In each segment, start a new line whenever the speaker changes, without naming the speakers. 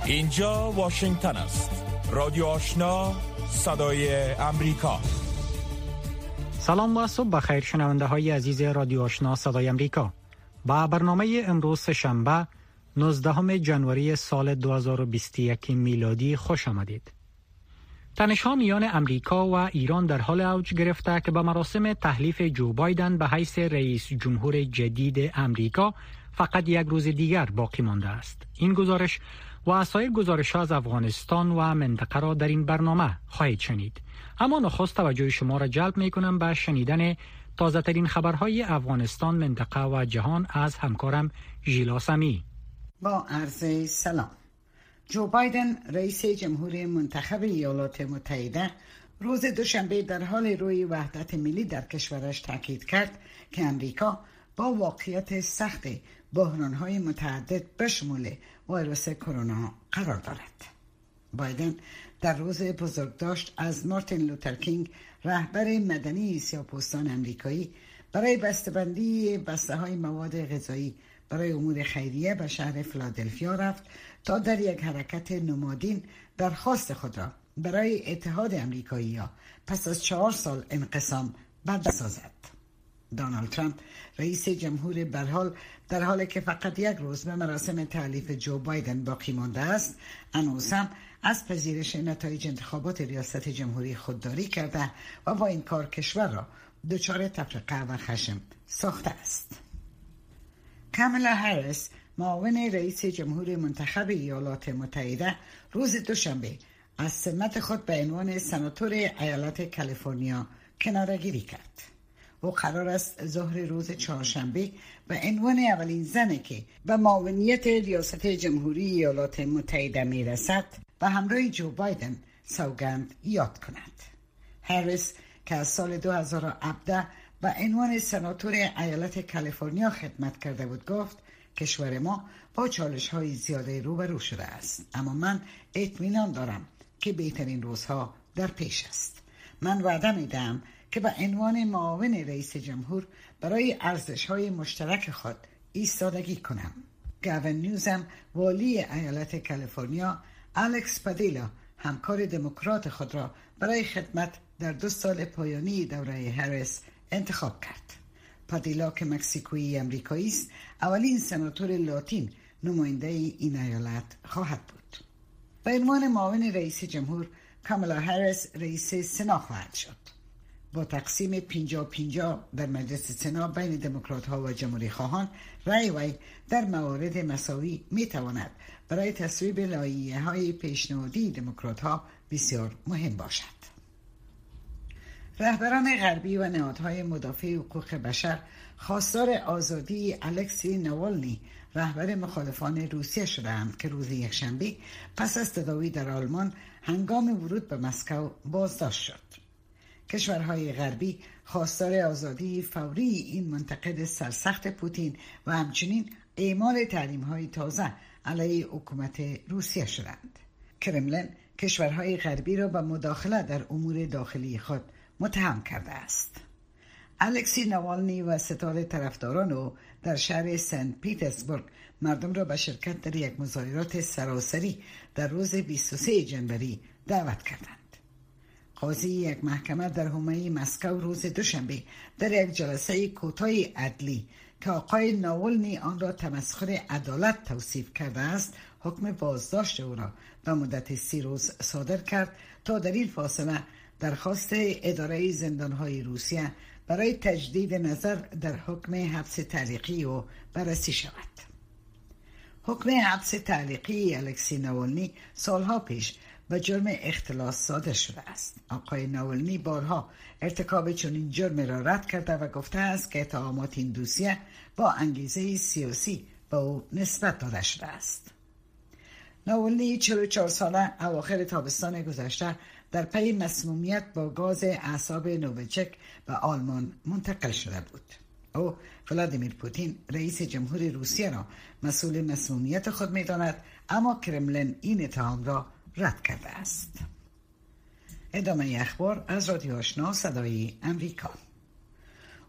اینجا واشنگتن است. رادیو آشنا، صدای امریکا.
سلام و صبح بخیر شنونده های عزیز رادیو آشنا صدای امریکا. با برنامه امروز شنبه 19 ژانویه سال 2021 میلادی خوش آمدید. تنش‌ها میان امریکا و ایران در حال اوج گرفته که به مراسم تحلیف جو بایدن به حیث رئیس جمهور جدید امریکا فقط یک روز دیگر باقی مانده است. این گزارش و سایر گزارش‌ها از افغانستان و منطقه را در این برنامه خواهید شنید. اما نخست توجه شما را جلب می‌کنم به شنیدن تازه‌ترین خبرهای افغانستان، منطقه و جهان از همکارم ژیلا سمی.
با عرض سلام. جو بایدن رئیس جمهور منتخب ایالات متحده روز دوشنبه در حال روی وحدت ملی در کشورش تاکید کرد که امریکا با واقعیت سخت بحران‌های متعدد به شمول ویروس کرونا قرار دارد. بایدن در روز بزرگداشت از مارتین لوتر کینگ، رهبر مدنی سیاه‌پوستان امریکایی، برای بسته‌بندی بسته‌های مواد غذایی برای امور خیریه به شهر فیلادلفیا رفت تا در یک حرکت نمادین درخواست خود را برای اتحاد امریکایی‌ها پس از 4 سال انقسام برداشت. دونالد ترامپ رئیس جمهور در حالی که فقط یک روز به مراسم تحلیف جو بایدن باقی مانده است، هنوز هم از پذیرش نتایج انتخابات ریاست جمهوری خودداری کرده و با این کار کشور را دچار تفرقه و خشم ساخته است. کامالا هریس، معاون رئیس جمهور منتخب ایالات متحده، روز دوشنبه از سمت خود به عنوان سناتور ایالت کالیفرنیا کناره‌گیری کرد. او قرار است ظهر روز چهارشنبه به عنوان اولین زنی که به معاونیت ریاست جمهوری ایالات متحده میرسد و همراه جو بایدن سوگند یاد کند. هریس که از سال 2017 به عنوان سناتور ایالت کالیفرنیا خدمت کرده بود گفت کشور ما با چالش‌های زیاده روبرو شده است، اما من اطمینان دارم که بهترین روزها در پیش است. من وعده میدم که به عنوان معاون رئیس جمهور برای ارزش‌های مشترک خود ایستادگی کنم. گاوین نیوزم، والی ایالت کالیفرنیا، الکس پادیلا، همکار دموکرات خود را برای خدمت در 2 سال پایانی دوره هریس انتخاب کرد. پادیلا که مکزیکویی امریکایی است، اولین سناتور لاتین نماینده این ایالت خواهد بود. به عنوان معاون رئیس جمهور، کامالا هریس رئیس سنا خواهد شد. با تقسیم 50-50 در مجلس سنا بین دموکرات‌ها و جمهوری خواهان، رأی وی در موارد مساوی می‌تواند برای تصویب لایحه‌های پیشنهادی دموکرات‌ها بسیار مهم باشد. رهبران غربی و نهادهای مدافع حقوق بشر خواستار آزادی الکسی ناوالنی، رهبر مخالفان روسیه شدند که روز یکشنبه پس از تداوی در آلمان هنگام ورود به مسکو بازداشت شد. کشورهای غربی خواستار آزادی فوری این منتقد سرسخت پوتین و همچنین اعمال تحریم‌های تازه علیه حکومت روسیه شدند. کرملین کشورهای غربی را به مداخله در امور داخلی خود متهم کرده است. الکسی ناوالنی و ستاد طرفداران او در شهر سنت پیترزبورگ مردم را به شرکت در یک مظاهرات سراسری در روز 23 ژانویه دعوت کردند. قاضی یک محکمه در حومه مسکو روز دوشنبه در یک جلسه کوتاه عدلی که آقای ناوالنی آن را تمسخر عدالت توصیف کرده است، حکم بازداشت او را به مدت 30 روز صادر کرد تا در این فاصله درخواست اداره زندانهای روسیه برای تجدید نظر در حکم حبس تعلیقی او بررسی شود. حکم حبس تعلیقی الکسی ناوالنی سالها پیش به جرم اختلاس صادر شده است. آقای ناوالنی بارها ارتکاب چنین جرم را رد کرده و گفته است که اتهامات این دوسیه با انگیزه سیاسی به او نسبت داده شده است. ناوالنی 44 ساله اواخر تابستان گذشته در پی مسمومیت با گاز اعصاب نوویچک به آلمان منتقل شده بود. او ولادیمیر پوتین رئیس جمهور روسیه را مسئول مسمومیت خود می‌داند، اما کرملین این اتهام را رد کرده است. ادامه اخبار از رادیو آشنا صدای امریکا.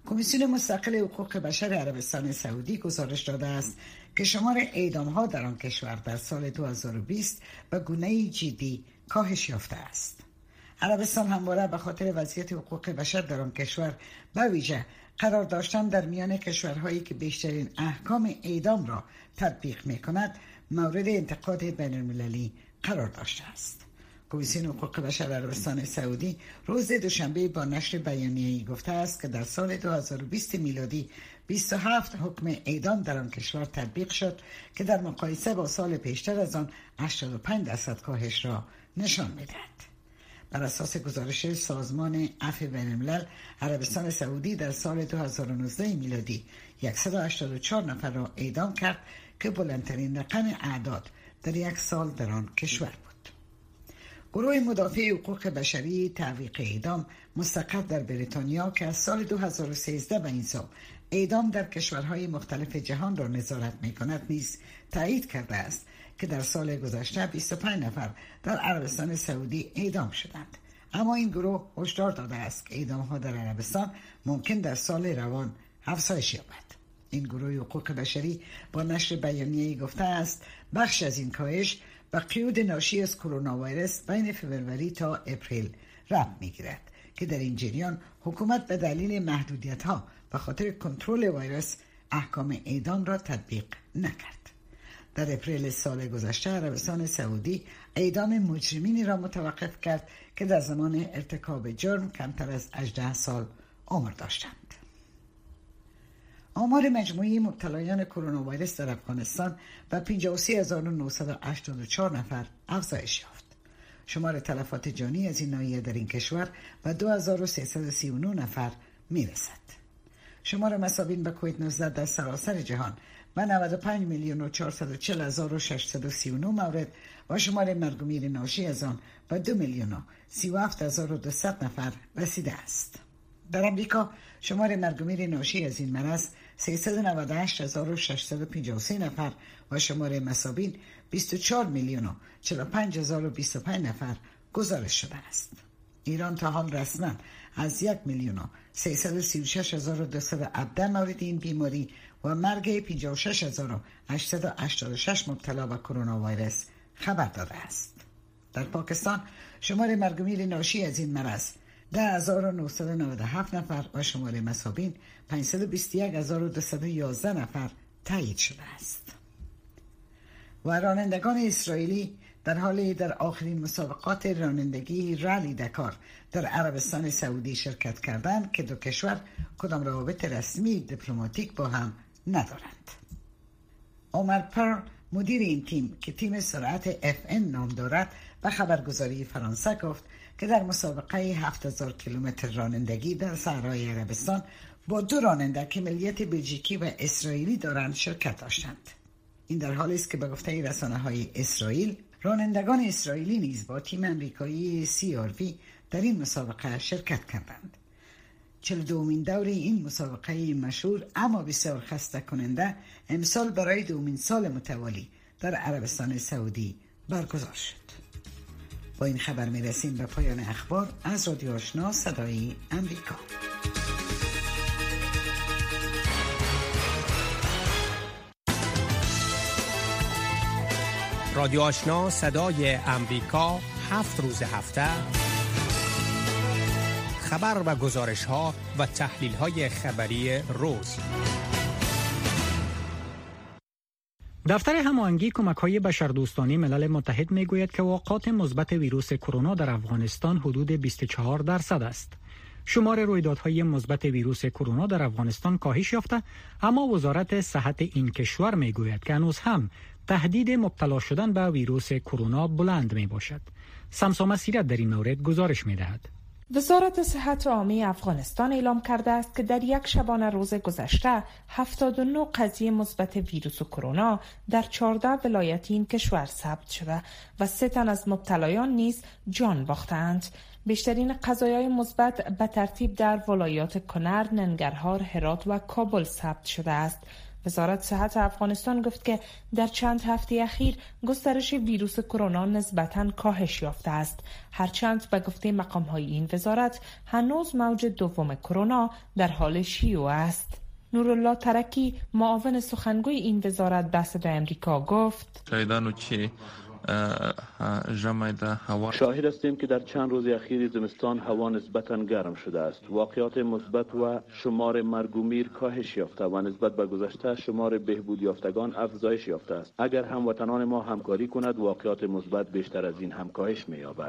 کمیسیون مستقل حقوق بشر عربستان سعودی گزارش داده است که شمار اعدام‌ها در آن کشور در سال 2020 به گونه‌ای جدی کاهش یافته است. عربستان همواره به خاطر وضعیت حقوق بشر در آن کشور به ویژه قرار داشتن در میان کشورهایی که بیشترین احکام اعدام را تطبیق می‌کند مورد انتقاد بین‌المللی قرار داشته است. کمیسیون حقوق بشر عربستان سعودی روز دوشنبه با نشر بیانیه‌ای گفته است که در سال 2020 میلادی 27 حکم اعدام در آن کشور تطبیق شد که در مقایسه با سال پیشتر از آن 85% کاهش را نشان می‌دهد. بر اساس گزارش سازمان عفو بین‌الملل، عربستان سعودی در سال 2019 میلادی 184 نفر را اعدام کرد که بلندترین رقم اعداد در یک سال در آن کشور بود. گروه مدافع حقوق بشری تعویق اعدام مستقر در بریتانیا که از سال 2013 به این سو اعدام در کشورهای مختلف جهان را نظارت می‌کند نیز تایید کرده است که در سال گذشته 25 نفر در عربستان سعودی اعدام شدند. اما این گروه هشدار داده است که اعدام‌ها در عربستان ممکن در سال روان افزایش یابد. این گروه حقوق بشری با نشر بیانیه‌ای گفته است بخش از این کاهش به قیود ناشی از کرونا ویروس بین فوریه تا اپریل ربط می‌گیرد که در این جریان حکومت به دلیل محدودیت‌ها به خاطر کنترل ویروس احکام اعدام را تطبیق نکرد. در اپریل سال گذشته عربستان سعودی اعدام مجرمینی را متوقف کرد که در زمان ارتکاب جرم کمتر از 18 سال عمر داشتند. آمار مجموعی مبتلایان کرونا ویروس در افغانستان به 53984 نفر افزایش یافت. شمار تلفات جانی از این ناحیه در این کشور به 2339 نفر میرسد. شمار مصابین به کووید 19 در سراسر جهان به 95,440,639 مورد و شمار مرگ و میر ناشی از آن به 2,037,200 نفر رسیده است. در امریکا شمار مرگ و میر ناشی از این مرض 398,653 نفر و شمار مصابین 24,045,025 نفر گزارش شده است. ایران تا حال رسما از 1,336,217 مورد این بیماری و مرگ 56,886 مبتلا به کرونا ویروس خبر داده است. در پاکستان شمار مرگ و میر ناشی از این مرض 10,997 نفر و شمار مصابین 521,211 نفر تایید شده است. و رانندگان اسرائیلی در حالی در آخرین مسابقات رانندگی رالی دکار در عربستان سعودی شرکت کردند که دو کشور کدام روابط رسمی دیپلماتیک با هم ندارند. عمر پر مدیر این تیم که تیم سرعت FN نام دارد به خبرگزاری فرانسه گفت که در مسابقه 7000 کیلومتر رانندگی در صحرای عربستان با دو راننده که ملیت بلژیکی و اسرائیلی دارند شرکت داشتند. این در حالی است که به گفته رسانه‌های اسرائیل رانندگان اسرائیلی نیز با تیم امریکایی CRV در این مسابقه شرکت کردند. 42مین دور این مسابقه مشهور اما بسیار خسته کننده امسال برای دومین سال متوالی در عربستان سعودی برگزار شد. با این خبر می رسیم به پایان اخبار از رادیو آشنا صدای امریکا.
رادیو آشنا صدای امریکا 7 روز هفته خبر و گزارش ها و تحلیل های خبری روز.
دفتر هماهنگی کمک‌های بشردوستانه ملل متحد می‌گوید که واقعات مثبت ویروس کرونا در افغانستان حدود 24% است. شمار رویدادهای مثبت ویروس کرونا در افغانستان کاهش یافته، اما وزارت صحت این کشور می‌گوید که هنوز هم تهدید مبتلا شدن به ویروس کرونا بلند میباشد. سمسامه سیرت در این مورد گزارش میدهد.
وزارت صحت عامه افغانستان اعلام کرده است که در یک شبانه روز گذشته 79 قضیه مثبت ویروس کرونا در 14 ولایت این کشور ثبت شده و 3 تن از مبتلایان نیز جان باختند. بیشترین قضایای مثبت به ترتیب در ولایات کنر، ننگرهار، هرات و کابل ثبت شده است. وزارت صحت افغانستان گفت که در چند هفته اخیر گسترش ویروس کرونا نسبتاً کاهش یافته است، هرچند به گفته مقام‌های این وزارت هنوز موج دوم کرونا در حال شیوع است. نورالله ترکی معاون سخنگوی این وزارت به صدای آمریکا گفت
شاهد هستیم که در چند روز اخیر زمستان هوا نسبتاً گرم شده است. واقعات مثبت و شمار مرگ و میر کاهش یافته و نسبت به گذشته شمار بهبود یافتگان افزایش یافته است. اگر هموطنان ما همکاری کند واقعات مثبت بیشتر از این هم کاهش می‌یابد.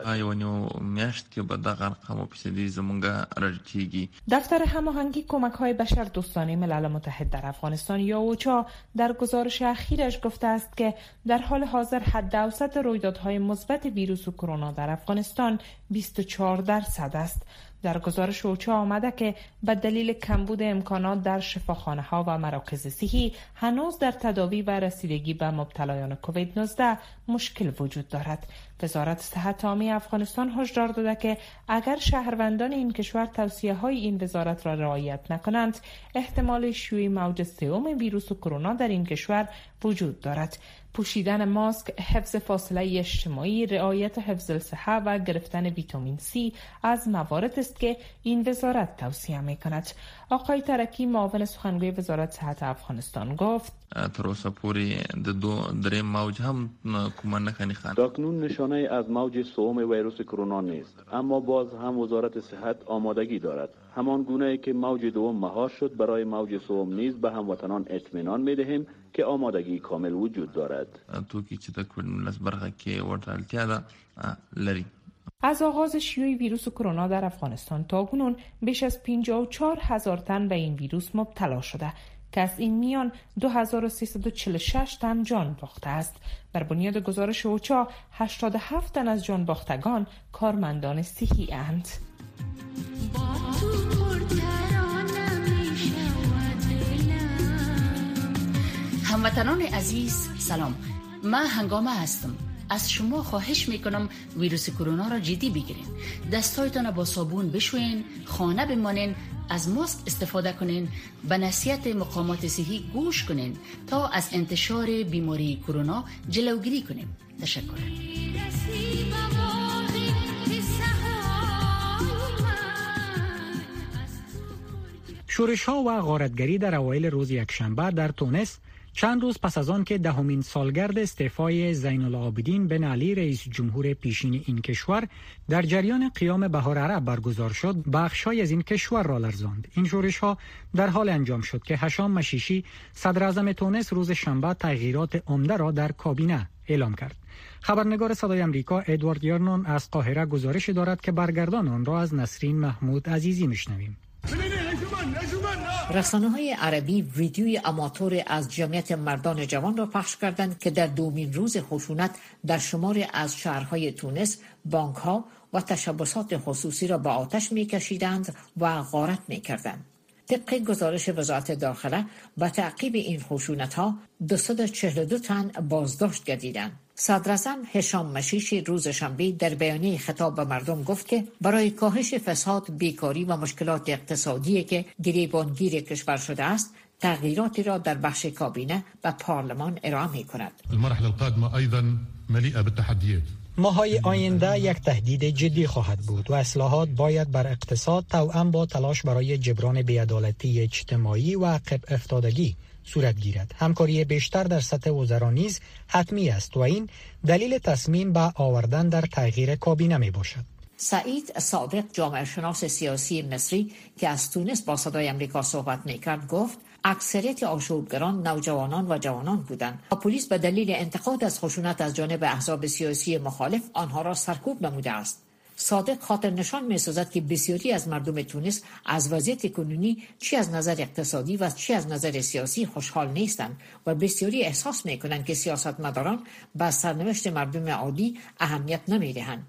دفتر هماهنگی کمک‌های بشردوستانه ملل متحد در افغانستان یا اوچا در گزارش اخیرش گفته است که در حال حاضر حداوسط رویدادهای مثبت ویروس کرونا در افغانستان 24% است. در گزارش اوچا آمده که به دلیل کمبود امکانات در شفاخانه‌ها و مراکز صحی هنوز در تداوی و رسیدگی به مبتلایان کووید 19 مشکل وجود دارد. وزارت صحت عامه افغانستان هشدار داده که اگر شهروندان این کشور توصیه‌های این وزارت را رعایت نکنند، احتمال شیوع موج سوم ویروس کرونا در این کشور وجود دارد. پوشیدن ماسک، حفظ فاصله اجتماعی، رعایت حفظ الصحه و گرفتن ویتامین C از موارد است که این وزارت توصیه می‌کند. آقای ترکی معاون سخنگوی وزارت صحت افغانستان گفت
تاکنون نشانه از موج سوم ویروس کرونا نیست، اما باز هم وزارت صحت آمادگی دارد. همان گونه که موج دوم مهار شد، برای موج سوم نیز به هموطنان اطمینان می‌دهیم که آمادگی کامل وجود دارد.
از آغاز شیوع ویروس کرونا در افغانستان تاکنون بیش از 54,000 تن به این ویروس مبتلا شده که از این میان 2346 تن جان باخته است. بر بنیاد گزارش اوچا 87 تن از جان باختگان کارمندان صحی اند.
هموطنان عزیز سلام، من هنگامه هستم. از شما خواهش میکنم ویروس کرونا را جدی بگیرین. دستایتان با صابون بشوین، خانه بمانین، از ماسک استفاده کنین، به نصیحت مقامات صحی گوش کنین تا از انتشار بیماری کرونا جلوگیری کنیم. تشکر.
شورش‌ها و غارتگری در اوایل روز یکشنبه در تونس چند روز پس از آن که دهمین سالگرد استعفای زین العابدین بن علی رئیس جمهور پیشین این کشور در جریان قیام بهار عرب برگزار شد، بخش‌های از این کشور را لرزاند. این شورش‌ها در حال انجام شد که هشام مشیشی صدر اعظم تونس روز شنبه تغییرات عمده را در کابینه اعلام کرد. خبرنگار صدای آمریکا ادوارد یارنون از قاهره گزارش دارد که برگردان آن را از نسرین محمود عزیزی میشنویم.
رسانه‌های عربی ویدیوی آماتور از جمعیت مردان جوان را پخش کردند که در دومین روز خشونت در شماری از شهرهای تونس بانک‌ها و تشبثات خصوصی را به آتش می‌کشیدند و غارت می‌کردند. طبق گزارش وزارت داخله به تعقیب این خشونت‌ها 242 تن بازداشت گردیدند. صدراعظم هشام مشیشی روز شنبه در بیانیه خطاب به مردم گفت که برای کاهش فساد، بیکاری و مشکلات اقتصادی که گریبانگیر کشور شده است، تغییراتی را در بخش کابینه و پارلمان ارائه می‌کند.
المرحله القادمه ايضا مليئه بالتحديات.
ماهای آینده یک تهدید جدی خواهد بود و اصلاحات باید بر اقتصاد توأم با تلاش برای جبران بی‌عدالتی اجتماعی و عقب افتادگی صورت گیرد. همکاری بیشتر در سطح وزرا نیز حتمی است و این دلیل تصمیم به آوردن در تغییر کابینه می باشد.
سعید صادق، جامعه شناس سیاسی مصری که از تونس با صدای آمریکا صحبت می‌کرد، گفت اکثریت آشوبگران نوجوانان و جوانان بودند. پلیس به دلیل انتقاد از خشونت از جانب احزاب سیاسی مخالف آنها را سرکوب نموده است. صادق خاطر نشان می‌سازد که بسیاری از مردم تونس از وضعیت کنونی چی از نظر اقتصادی و چی از نظر سیاسی خوشحال نیستند و بسیاری احساس می‌کنند که سیاستمداران به سرنوشت مردم عادی اهمیت نمی‌دهند.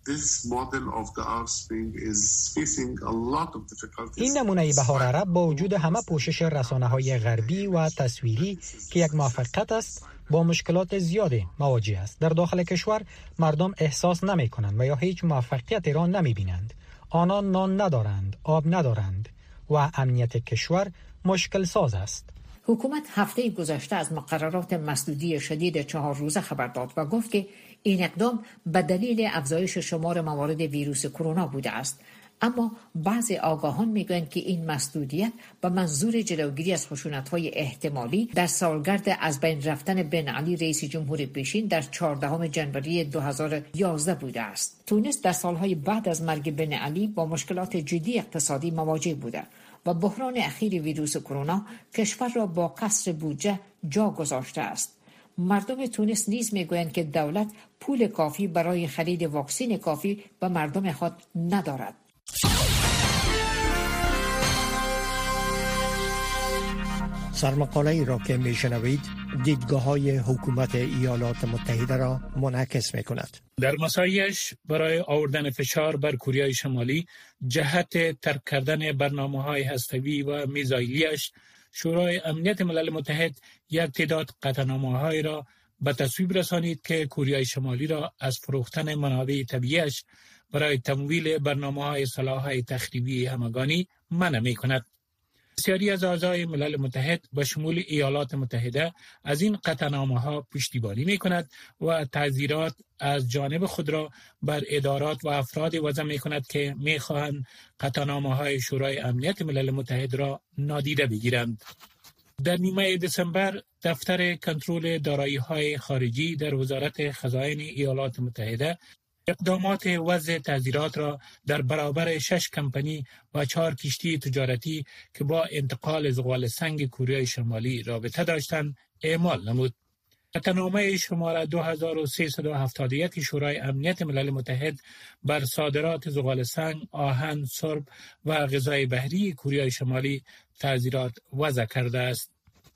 این نمونه بهار عرب با وجود همه پوشش رسانه‌های غربی و تصویری که یک موفقیت است، با مشکلات زیادی مواجه است. در داخل کشور مردم احساس نمی‌کنند و یا هیچ موفقیتی را نمی‌بینند. آنان نان ندارند، آب ندارند و امنیت کشور مشکل ساز است.
حکومت هفته گذشته از مقررات مسدودی شدید 4 روزه خبر داد و گفت که این اقدام به دلیل افزایش شمار موارد ویروس کرونا بوده است. اما بعضی آگاهان میگویند که این مسدودیت به منظور جلوگیری از خشونت‌های احتمالی در سالگرد از بین رفتن بن علی رئیس جمهور پیشین در 14 ژانویه 2011 بوده است. تونس در سالهای بعد از مرگ بن علی با مشکلات جدی اقتصادی مواجه بوده و بحران اخیر ویروس کرونا کشور را با قصر بودجه جا گذاشته است. مردم تونس نیز میگویند که دولت پول کافی برای خرید واکسن کافی به مردم خود ندارد.
سرمقاله ای را که میشنوید دیدگاه‌های حکومت ایالات متحده را منعکس می‌کند.
در مساعیش برای آوردن فشار بر کره شمالی جهت ترک کردن برنامه‌های هسته‌ای و میزایلیش، شورای امنیت ملل متحد یک تعداد قطعنامه‌های را به تصویب رسانید که کره شمالی را از فروختن منابع طبیعیش برای تمویل برنامه‌های سلاح‌های تخریبی همگانی منع می‌کند. بسیاری از اعضای ملل متحد به شمول ایالات متحده از این قطعنامه‌ها پشتیبانی می‌کند و تعزیرات از جانب خود را بر ادارات و افراد وضع می‌کند که می‌خواهند قطعنامه‌های شورای امنیت ملل متحد را نادیده بگیرند. در نیمه دسامبر دفتر کنترل دارایی‌های خارجی در وزارت خزائن ایالات متحده اقدامات وضع تعزیرات را در برابر 6 کمپانی و 4 کشتی تجارتی که با انتقال زغال سنگ کره شمالی رابطه داشتند اعمال نمود. قطعنامه شماره 2371 شورای امنیت ملل متحد بر صادرات زغال سنگ، آهن، سرب و غذای بحری کره شمالی تعزیرات وضع کرده است.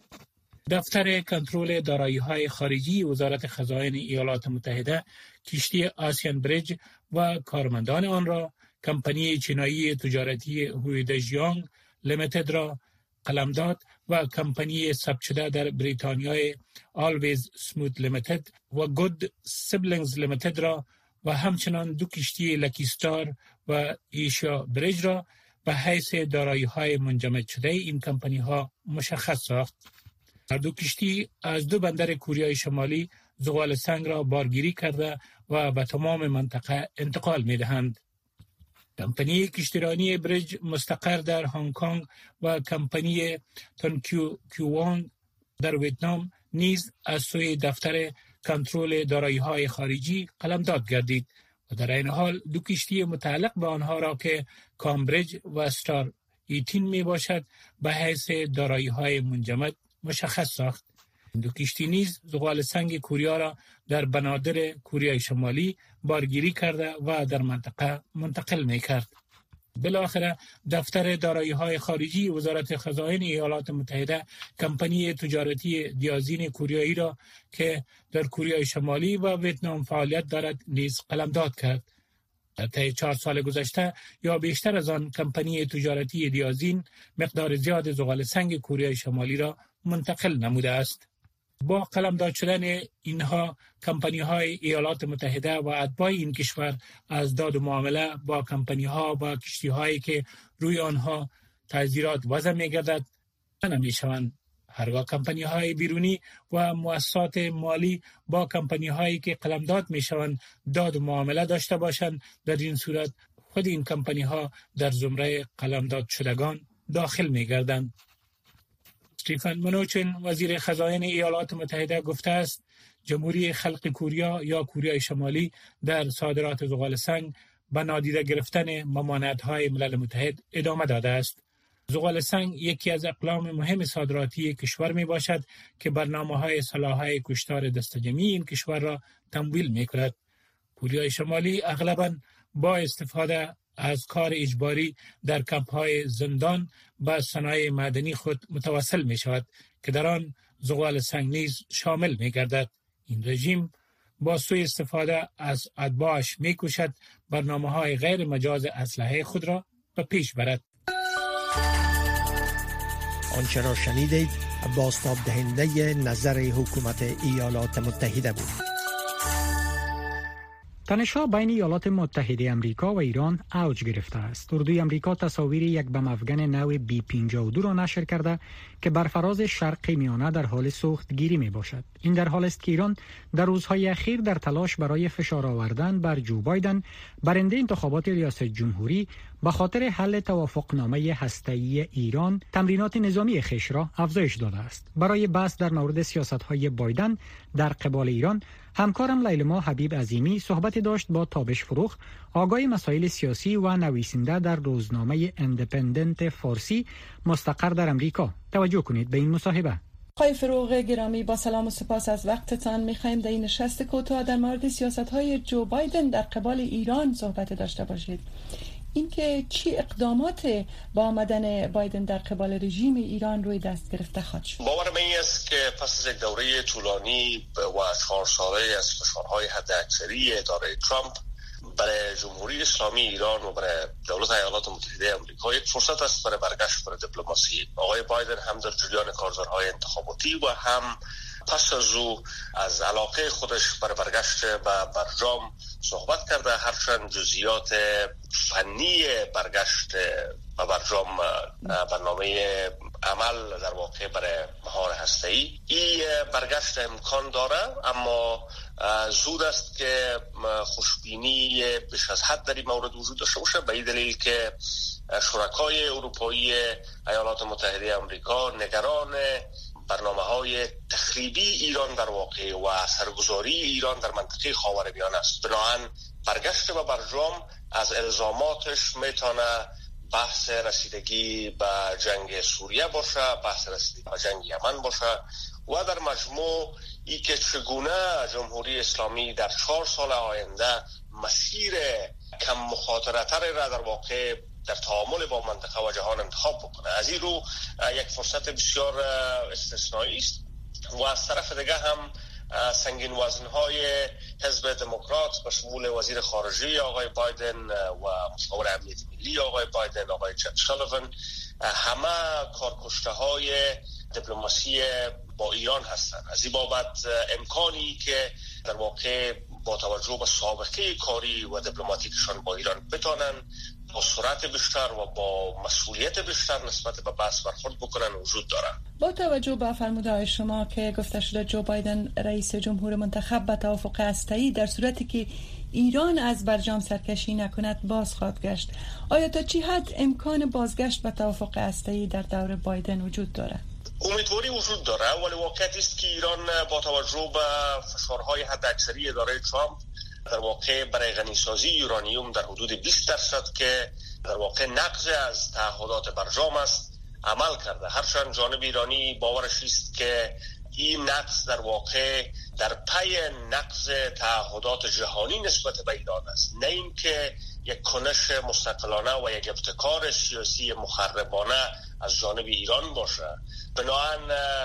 دفتر کنترل دارایی‌های خارجی وزارت خزائن ایالات متحده کشتی آسیان بریج و کارمندان آن را کمپانی چینایی تجارتی هویدژیانگ لیمیتد را قلمداد و کمپانی ثبت شده در بریتانیای آلویز سموت لیمیتد و گود سیبلینگز لیمیتد را و همچنان 2 کشتی لکی استار و ایشیا بریج را به حیث دارایی‌های منجمد شده این کمپانی‌ها مشخص ساخت. هر 2 کشتی از 2 بندر کره شمالی زغال سنگ را بارگیری کرده و به تمام منطقه انتقال می‌دهند. کمپانی کشتیرانی بریج مستقر در هنگ کنگ و کمپانی تونکیو کیوانگ در ویتنام نیز از سوی دفتر کنترل دارایی‌های خارجی قلمداد گردید و در این حال 2 کشتی متعلق به آنها را که کامبریج و استار 18 می باشد به حیث دارایی‌های منجمد مشخص ساخت. این 2 کشتی نیز زغال سنگ کره را در بنادر کره شمالی بارگیری کرده و در منطقه منتقل می‌کرد. بالاخره دفتر دارایی‌های خارجی وزارت خزائن ایالات متحده کمپانی تجارتی دیازین کره را که در کره شمالی و ویتنام فعالیت دارد نیز قلمداد کرد. در طی 4 سال گذشته یا بیشتر از آن کمپانی تجارتی دیازین مقدار زیاد زغال سنگ کره شمالی را منتقل نموده است. با قلمداد شدن اینها کمپانی‌های ایالات متحده و اتباع این کشور از داد و معامله با کمپانی‌ها و کشتی‌هایی که روی آنها تعزیرات وضع می‌گردد نمی‌شوند. هرگاه کمپانی‌های بیرونی و مؤسسات مالی با کمپانی‌هایی که قلمداد می‌شوند داد و معامله داشته باشند، در این صورت خود این کمپانی‌ها در زمره قلمداد شدگان داخل می‌گردند. استیفن منوچن وزیر خزائن ایالات متحده گفته است جمهوری خلق کره یا کره شمالی در صادرات زغال سنگ به نادیده گرفتن ممانعت‌های ملل متحد ادامه داده است. زغال سنگ یکی از اقلام مهم صادراتی کشور می باشد که برنامه‌های سلاح‌های کشتار دستجمعی این کشور را تمویل می‌کند. کره شمالی اغلباً با استفاده از کار اجباری در کمپ‌های زندان به صنایع معدنی خود متوسل می‌شود که در آن زغال سنگ نیز شامل می‌گردد. این رژیم با سوء استفاده از اتباعش می‌کوشد برنامه‌های غیر مجاز اسلحه خود را به پیش برد.
آنچه را شنیدید بازتاب دهنده نظر حکومت ایالات متحده بود.
تنش‌ها بین ایالات متحده آمریکا و ایران اوج گرفته است. اردوی آمریکا تصاویر یک بم افغان نو B-52 را نشر کرده که بر فراز شرق میانه در حال سوختگیری می باشد. این در حال است که ایران در روزهای اخیر در تلاش برای فشار آوردن بر جو بایدن برنده انتخابات ریاست جمهوری به خاطر حل توافقنامه هسته‌ای ایران تمرینات نظامی خویش را افزایش داده است. برای بحث در مورد سیاست‌های بایدن در قبال ایران، همکارم لیلما حبیب عظیمی صحبت داشت با تابش فروخ، آگاه مسائل سیاسی و نویسنده در روزنامه اندپندنت فارسی مستقر در امریکا. توجه کنید به این مصاحبه.
آقای فروغ گرامی، با سلام و سپاس از وقتتان. می‌خوایم در این نشست کوتاه در مورد سیاست‌های جو بایدن در قبال ایران صحبت داشته باشید. اینکه چی اقدامات با آمدن بایدن در قبال رژیم ایران روی دست گرفته خواهد شد؟
باور من است که پس از یک دوره طولانی و 4 ساله از فشارهای حداکثری اداره ترامپ برای جمهوری اسلامی ایران و برای دولت ایالات متحده آمریکا یک فرصت است برای برگشت برای دیپلماسی. آقای بایدن هم در جریان کارزارهای انتخاباتی و هم پس از او از علاقه خودش برای برگشت به برجام صحبت کرده، هرچند جزئیات فنی برگشت به برجام برنامه عمل در واقع برای مهار هسته‌ای این برگشت امکان داره، اما زود است که خوشبینی بیش از حد در این مورد وجود داشته باشه، به این دلیل که شرکای اروپایی ایالات متحده آمریکا نگران برنامه‌های تخریبی ایران در واقع و سرگذاری ایران در منطقه خاورمیانه است. بنابراین برگشت به برجام از الزاماتش میتونه بحث رسیدگی به جنگ سوریه باشه، بحث رسیدگی به جنگ یمن باشه و در مجموع ای که چگونه جمهوری اسلامی در 4 سال آینده مسیر کم مخاطره‌تر را در واقع در تعامل با منطقه و جهان انتخاب بکنه. از این رو یک فرصت بسیار استثنایی است و از طرف دیگه هم سنگین وزنهای حزب دموکرات به شمول وزیر خارجه آقای بایدن و مشاور امنیت ملی آقای بایدن، آقای چک سالیوان، همه کارکشته های دیپلماسی با ایران هستند. از این بابت امکانی که در واقع با توجه به سابقه کاری و دیپلماتیکشان با ایران بتونن با سرعت بیشتر و با مسئولیت بیشتر نسبت به بحث برخورد بکنن وجود دارن.
با توجه به فرموده‌های شما که گفته شده جو بایدن رئیس جمهور منتخب به توافق هسته‌ای در صورتی که ایران از برجام سرکشی نکند باز خواهد گشت، آیا تا چه حد امکان بازگشت به توافق هسته‌ای در دور بایدن وجود دارد؟
امیدواری وجود داره، ولی واقعیت است که ایران با توجه به فشارهای حداکثری اداره ترامپ در واقع برای غنیسازی یورانیوم در حدود 20% که در واقع نقض از تعهدات برجام است عمل کرده. هرچند جانب ایرانی باورش است که این نقض در واقع در پی نقض تعهدات جهانی نسبت به ایران است، نه اینکه یک کنش مستقلانه و یک ابتکار سیاسی مخربانه از جانب ایران باشه. بنابراین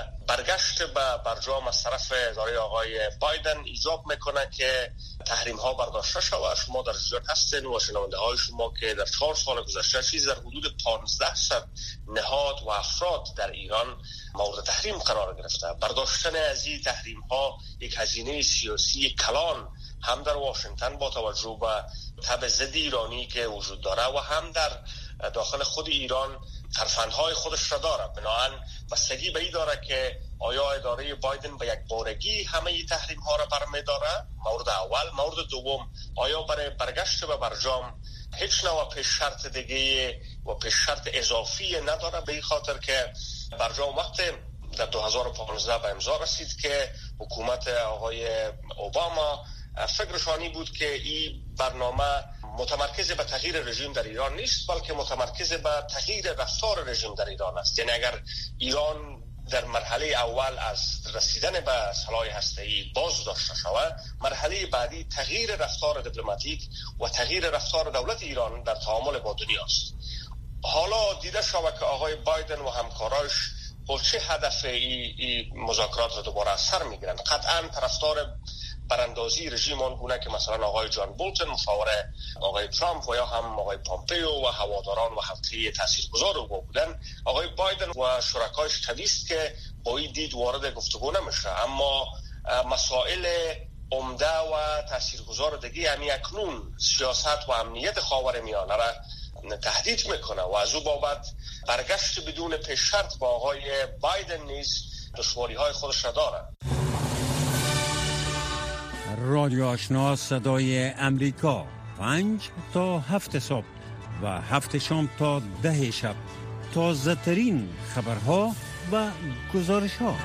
برگشت به برجام از طرف اداره آقای بایدن ایجاب میکنه که تحریم ها برداشته شود. شما در جریان هستین و شنونده های شما که در 4 سال گذشته چیز در حدود 1500 نهاد و افراد در ایران مورد تحریم قرار گرفته. برداشتن از این تحریم ها یک هزینه سیاسی کلان هم در واشنگتن با توجه به تبع ضد ایرانی که وجود داره و هم در داخل خود ایران ترفندهای خودش را داره. بنابراین بستگی به این داره که آیا اداره بایدن به یک بارگی همه تحریم ها را برمی‌داره؟ مورد اول. مورد دوم، آیا برای برگشت به برجام هیچ نوع پیش شرط دیگه و پیش شرط اضافی نداره؟ به این خاطر که برجام وقت در 2015 به امضا رسید که حکومت آقای اوباما فکرشانی بود که این برنامه متمرکز به تغییر رژیم در ایران نیست، بلکه متمرکز به تغییر رفتار رژیم در ایران است. یعنی اگر ایران در مرحله اول از رسیدن به سلاح هسته‌ای باز داشته شود، مرحله بعدی تغییر رفتار دیپلماتیک و تغییر رفتار دولت ایران در تعامل با دنیا است. حالا دیده شود که آقای بایدن و همکاراش با چه هدف این مذاکرات را دوباره سر میگیرند. قطعا طرفدار براندازی رژیم آنگونه که مثلا آقای جان بولتن مشاور آقای ترامپ و یا هم آقای پامپیو و هواداران و حلقه تاثیرگذار او بودن، آقای بایدن و شرکایش طبیعی است که با این دید وارد گفتگو نمیشه. اما مسائل عمده و تاثیرگذار دیگه همین اکنون سیاست و امنیت خاورمیانه را تهدید میکنه و از او بابت برگشت بدون پیش شرط با آقای بایدن نیز دشواری‌های خودش را دارد.
رادیو آشنا صدای امریکا 5 تا 7 صبح و 7 شام تا 10 شب، تازه ترین خبرها و گزارش ها.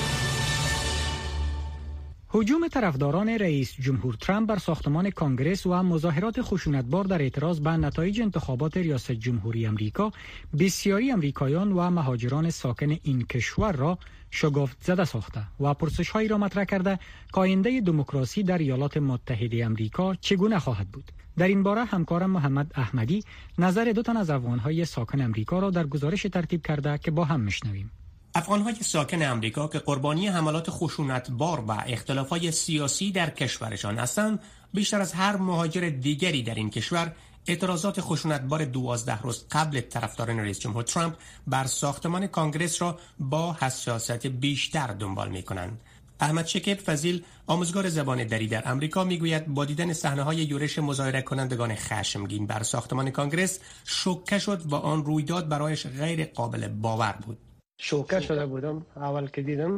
هجوم طرفداران رئیس جمهور ترامپ بر ساختمان کنگره و مظاهرات خشونتبار در اعتراض به نتایج انتخابات ریاست جمهوری امریکا بسیاری امریکایان و مهاجران ساکن این کشور را شگفت زده ساخته و پرسش‌هایی را مطرح کرده که آینده دموکراسی در ایالات متحده امریکا چگونه خواهد بود. در این باره همکارم محمد احمدی نظر دو تن از افغان‌های ساکن امریکا را در گزارش ترتیب کرده که با هم میشنویم.
افغان‌های ساکن امریکا که قربانی حملات خشونتبار و اختلافات سیاسی در کشورشان هستند، بیشتر از هر مهاجر دیگری در این کشور اعتراضات خشونتبار 12 روز قبل طرفداران رئیس جمهور ترامپ بر ساختمان کنگره را با حساسیت بیشتر دنبال می‌کنند. احمد شکیب فضیل، آموزگار زبان دری در امریکا، میگوید با دیدن صحنه‌های یورش مظاهره کنندگان خشمگین بر ساختمان کنگره شوکه شد و آن رویداد برایش غیر قابل باور بود.
شوکه شده بودم اول که دیدم،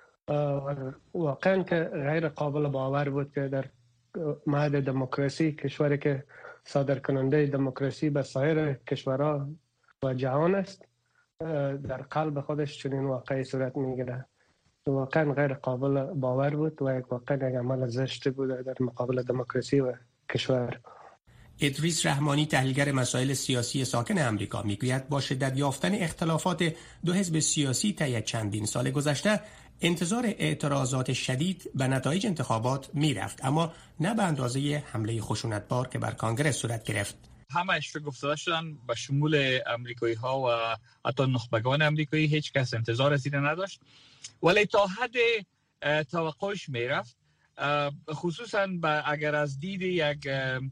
واقعا که غیر قابل باور بود که در مهد دموکراسی، کشوری که صادر کننده دموکراسی به سایر کشورها و جهان است، در قلب خودش چنین واقعی صورت میگیره. واقعا غیر قابل باور بود و واقعا یک عمل زشت بود در مقابل دموکراسی و کشور.
ادریس رحمانی، تحلیلگر مسائل سیاسی ساکن امریکا، میگوید با شدت یافتن اختلافات دو حزب سیاسی طی چندین سال گذشته انتظار اعتراضات شدید به نتایج انتخابات میرفت، اما نه به اندازه حمله خشونتبار که بر کنگره صورت گرفت.
همش گفته شدن به شمول امریکایی ها و حتی نخبگان امریکایی، هیچ کس انتظار از این نداشت، ولی تا حد توقعش میرفت، خصوصا اگر از دید یک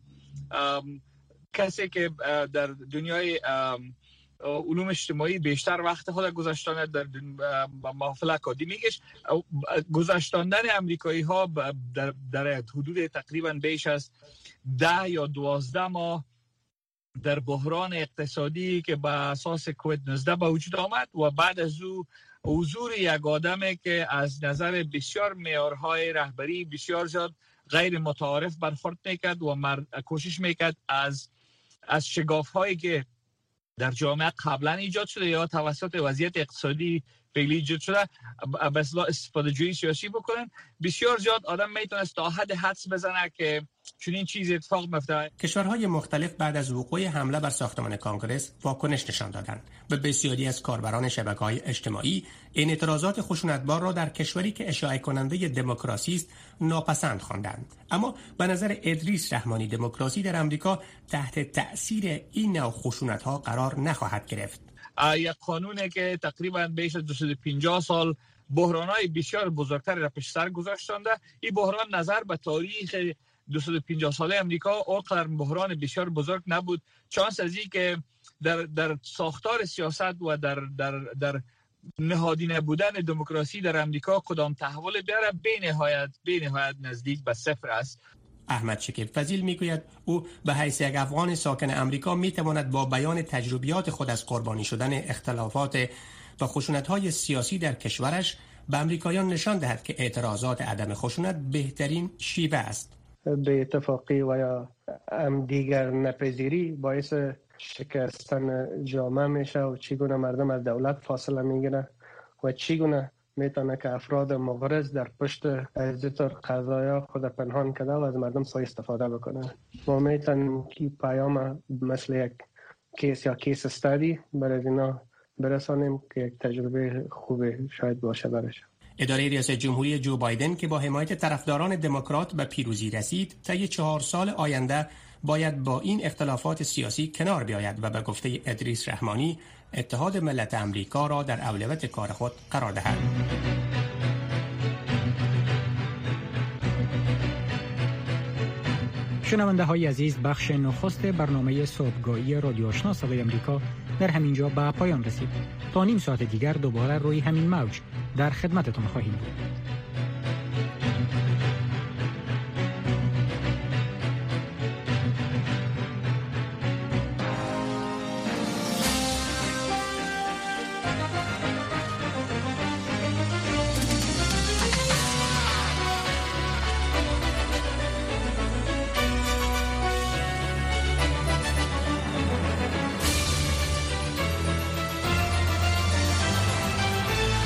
کسی که در دنیای علوم اجتماعی بیشتر وقت خود گذاشتن در محافل اکادمیکش، گذاشتاندن امریکایی ها در حدود تقریبا بیش از 10 یا 12 ماه در بحران اقتصادی که به اساس کووید 19 به وجود آمد و بعد از او حضور یک آدمی که از نظر بسیار معیارهای رهبری بسیار زیاد غیر متعارف برخورد میکرد و کوشش میکرد از شگاف‌هایی که در جامعه قبلا ایجاد شده یا توسط وضعیت اقتصادی فعلی ایجاد شده به اصطلاح استفاده جویی سیاسی بکنن. بسیار زیاد آدم میتونست تا حد حدس بزنه که چنین چیزی اتفاق میفته.
کشورهای مختلف بعد از وقوع حمله بر ساختمان کنگره واکنش نشان دادند. به بسیاری از کاربران شبکه‌های اجتماعی این اعتراضات خشونتبار را در کشوری که اشاعه کننده دموکراسی است ناپسند خواندند. اما به نظر ادریس رحمانی، دموکراسی در آمریکا تحت تأثیر این نوع خشونت‌ها قرار نخواهد گرفت.
یک قانونی که تقریبا بیش از 250 سال بحران‌های بسیار بزرگتر را پشت سر گذاشتنده، این بحران نظر به تاریخ 250 ساله امریکا اونقدر بحران بسیار بزرگ نبود. چانس از این که در ساختار سیاست و در نهادینه بودن دموکراسی در امریکا کدام تحول بیاره به نهایت نزدیک به صفر است.
احمد شکیب فضیل میگوید او به حیث یک افغان ساکن امریکا میتواند با بیان تجربیات خود از قربانی شدن اختلافات و خشونت‌های سیاسی در کشورش به امریکایان نشان دهد که اعتراضات عدم خشونت بهترین شیوه است.
به اتفاقی و یا دیگر نپذیری باعث شکستن جامعه میشه و چگونه مردم از دولت فاصله میگیره و چگونه میتونه که افراد مغرض در پشت عزتر قضایا خود پنهان کرده و از مردم سوء استفاده بکنه. ما میتونیم که پیام مثل یک کیس یا کیس استادی برای اینا برسانیم که یک تجربه خوبه شاید باشه برش.
اداره ریاست جمهوری جو بایدن که با حمایت طرفداران دموکرات به پیروزی رسید، طی 4 سال آینده باید با این اختلافات سیاسی کنار بیاید و به گفته ادریس رحمانی اتحاد ملت امریکا را در اولویت کار خود قرار دهد.
شنونده های عزیز، بخش نخست برنامه صبحگاهی رادیو آشنا صدای امریکا در همینجا به پایان رسید. تا نیم ساعت دیگر دوباره روی همین موج در خدمتتان خواهیم بود.